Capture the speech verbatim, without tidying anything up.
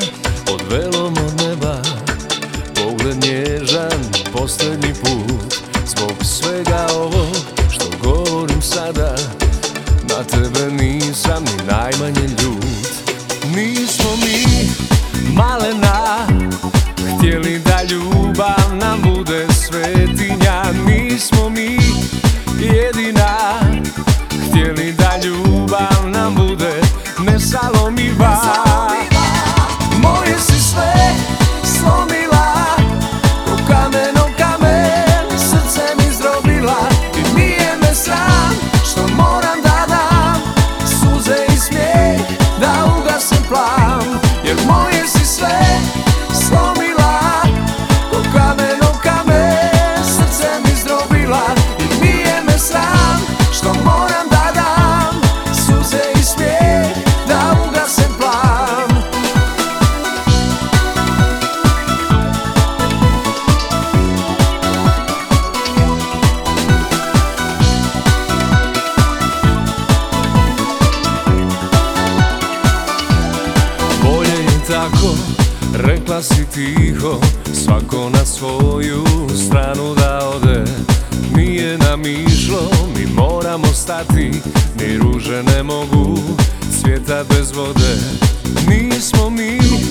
odvelo od neba. Pogled nježan, posljednji put. Zbog svega ovo što govorim sada, na tebe nisam ni najmanje ljut. Nismo mi, malena, htjeli da ljubav nam bude svetinja. Nismo mi jedina, htjeli da ljubav nam bude nesalomiva. Moje si sve slomila, ko kamenom kamen srce mi zdrobila. I nije me sram što moram da dam suze i smijeh, da ugasim plan. Jer moje si sve slomila, ko kamenom kamen srce mi zdrobila. I nije me sram što moram da dam suze i smijeh, da ugasim plan. Bolje je tako, rekla si tiho, svako na svoju stranu da ode. Nije nam išlo, mi moramo stati, ni ruže ne mogu cvjeta bez vode. Nismo mi